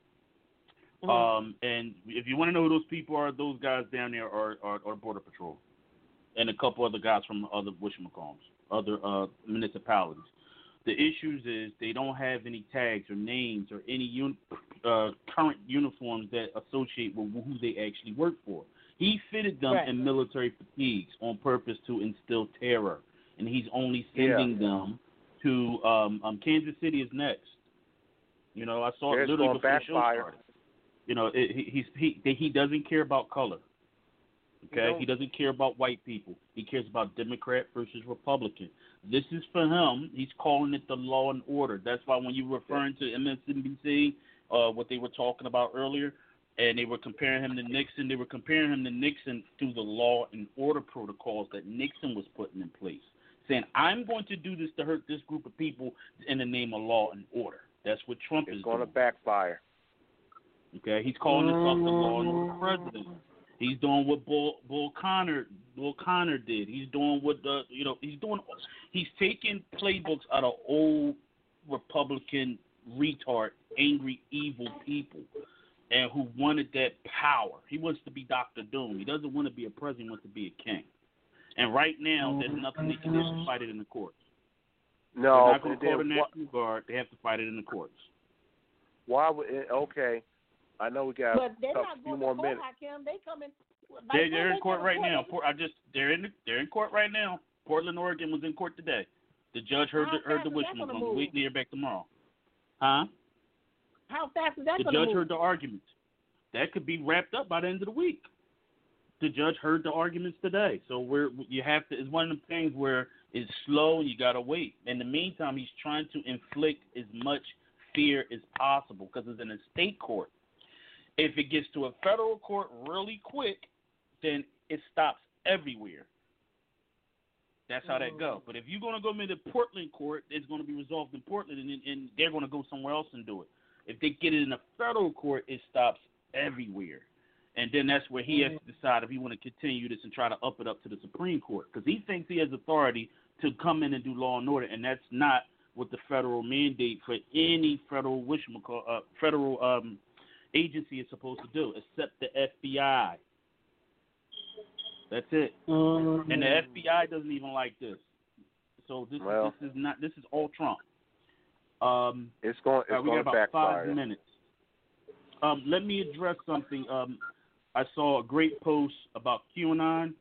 and if you want to know who those people are, those guys down there are Border Patrol and a couple other guys from other other municipalities. The issues is they don't have any tags or names or any current uniforms that associate with who they actually work for. He fitted them in military fatigues on purpose to instill terror, and he's only sending them to Kansas City is next. You know, I saw it literally before the show started. You know, he doesn't care about color. Okay, he doesn't care about white people. He cares about Democrat versus Republican. This is for him. He's calling it the law and order. That's why when you were referring to MSNBC, what they were talking about earlier, and they were comparing him to Nixon, they were comparing him to Nixon through the law and order protocols that Nixon was putting in place, saying, I'm going to do this to hurt this group of people in the name of law and order. That's what Trump is doing. It's going to backfire. Okay, he's calling himself the law and order president. He's doing what Bull Connor did. He's doing what he's taking playbooks out of old Republican retard, angry, evil people, and who wanted that power. He wants to be Dr. Doom. He doesn't want to be a president. He wants to be a king. And right now, there's nothing they can do to fight it in the courts. No, they're not going to call the National Guard. They have to fight it in the courts. Why would okay? I know we got a few more minutes. They coming. They're in court right now. They're in court right now. Portland, Oregon was in court today. The judge heard the wishmaking. Wait to hear back tomorrow. Huh? How fast is that going to move? The judge heard the arguments. That could be wrapped up by the end of the week. The judge heard the arguments today. So it's one of the things where it's slow and you got to wait. In the meantime, he's trying to inflict as much fear as possible because it's in a state court. If it gets to a federal court really quick, then it stops everywhere. That's how that goes. But if you're going to go into Portland court, it's going to be resolved in Portland, and they're going to go somewhere else and do it. If they get it in a federal court, it stops everywhere. And then that's where he has to decide if he want to continue this and try to up it up to the Supreme Court because he thinks he has authority to come in and do law and order, and that's not with the federal mandate for any federal agency is supposed to do, except the FBI. That's it. Mm-hmm. And the FBI doesn't even like this. So this is all Trump. It's going we got about backfire. 5 minutes. Let me address something. I saw a great post about QAnon.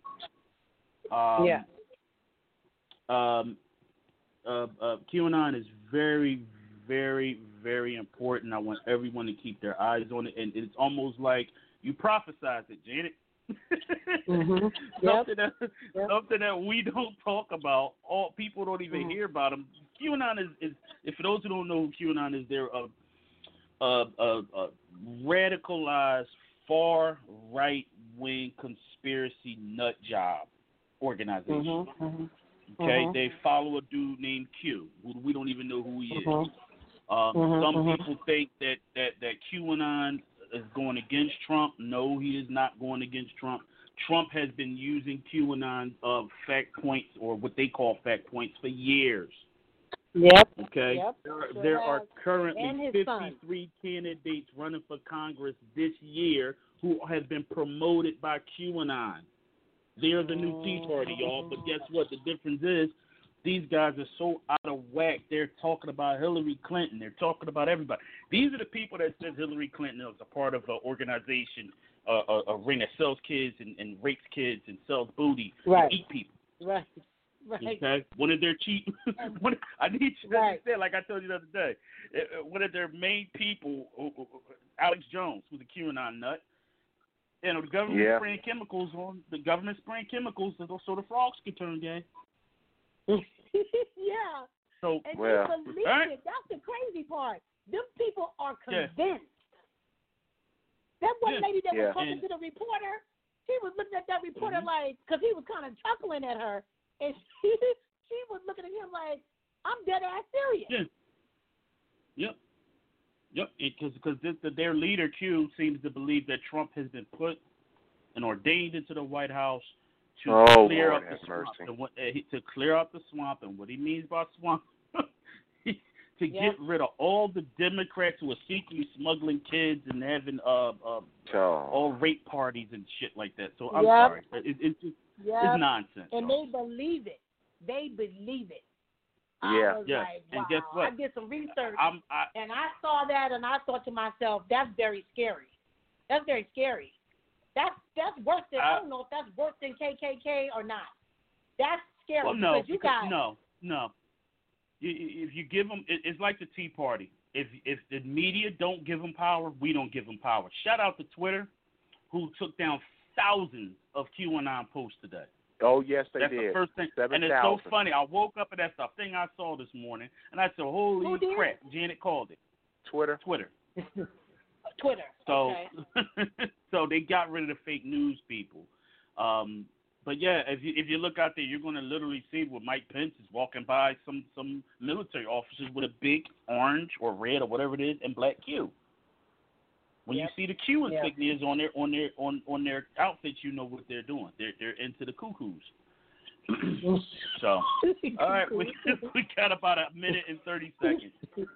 QAnon is very, very, very important. I want everyone to keep their eyes on it, and it's almost like you prophesized it, Janet. Mm-hmm. Something that we don't talk about. All people don't even hear about them. QAnon is if for those who don't know who QAnon is, they're a radicalized far right wing conspiracy nut job organization. Okay, they follow a dude named Q. We don't even know who he is. Some people think that QAnon is going against Trump. No, he is not going against Trump. Trump has been using QAnon fact points, or what they call fact points, for years. Yep. Okay. Yep. There are currently 53 candidates running for Congress this year who have been promoted by QAnon. They're the new Tea Party, y'all. But guess what? The difference is these guys are so out of whack. They're talking about Hillary Clinton. They're talking about everybody. These are the people that said Hillary Clinton was a part of an organization, a ring that sells kids and rapes kids and sells booty and eat people. Right. Okay? One of their chief I need you to understand, like I told you the other day, one of their main people, Alex Jones, who's a QAnon nut, you know, the government spraying chemicals so the frogs can turn gay. Yeah. So, and they believe it. That's the crazy part. Them people are convinced. That one lady that was talking to the reporter, she was looking at that reporter like, because he was kind of chuckling at her, and she was looking at him like, I'm dead ass serious. Yeah. Yep, because their leader, Q, seems to believe that Trump has been put and ordained into the White House to clear up the swamp. To clear up the swamp, and what he means by swamp, to get rid of all the Democrats who are secretly smuggling kids and having all rape parties and shit like that. So I'm sorry, it's just it's nonsense. And they believe it. They believe it. Yeah. I was like, wow. And guess what? I did some research, and I saw that, and I thought to myself, that's very scary. That's very scary. That's worse than, I don't know if that's worse than KKK or not. That's scary. Well, no, because you guys. No. If you give them, it's like the Tea Party. If the media don't give them power, we don't give them power. Shout out to Twitter, who took down thousands of QAnon posts today. Oh, yes, they that's did. The first thing. 7, and it's so funny. I woke up and that's the thing I saw this morning, and I said, holy crap, Janet called it. Twitter. Twitter. So, okay. So they got rid of the fake news people. But yeah, if you look out there, you're going to literally see where Mike Pence is walking by some military officers with a big orange or red or whatever it is and black Q. When you see the Q insignias on their outfits, you know what they're doing. They're into the cuckoos. So, all right, we got about a minute and 30 seconds.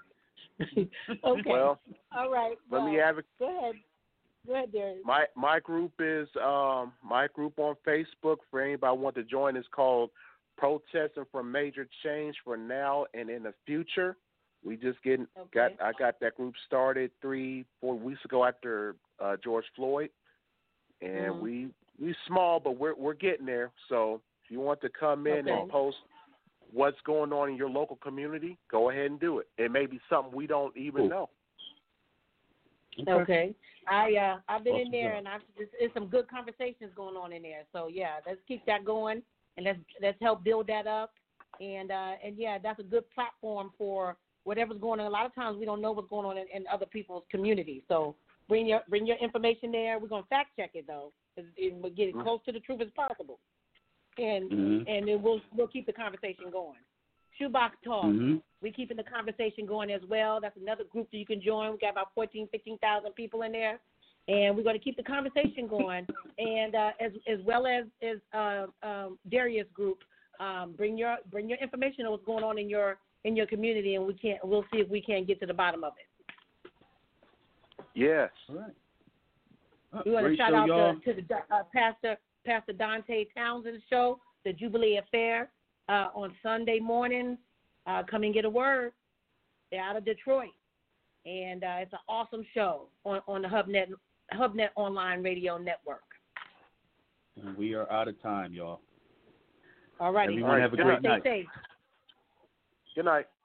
Okay. Well, all right. Let me have it. Go ahead, Darius. My group is my group on Facebook. For anybody who want to join, is called Protesting for Major Change for Now and in the Future. We just I got that group started 3-4 weeks ago after George Floyd, and we small, but we're getting there. So if you want to come in and post what's going on in your local community, go ahead and do it. It may be something we don't even know. Okay. I've been in there, and there's some good conversations going on in there. So yeah, let's keep that going, and let's help build that up. And yeah, that's a good platform for whatever's going on. A lot of times we don't know what's going on in other people's communities. So bring your information there. We're gonna fact check it though, and we'll get it close to the truth as possible. And then we'll keep the conversation going. Shoebox Talk. We're keeping the conversation going as well. That's another group that you can join. We got about 15,000 people in there, and we're going to keep the conversation going. And as well as Darius' group, bring your information on what's going on in your in your community, and we'll see if we can't get to the bottom of it. Yes. All right. We want to Great shout show, out y'all. to the Pastor Dante Townsend show, the Jubilee Affair, on Sunday mornings. Come and get a word. They're out of Detroit, and it's an awesome show on the HubNet Online Radio Network. And we are out of time, y'all. All righty. Everyone have a great night. Stay safe. Good night.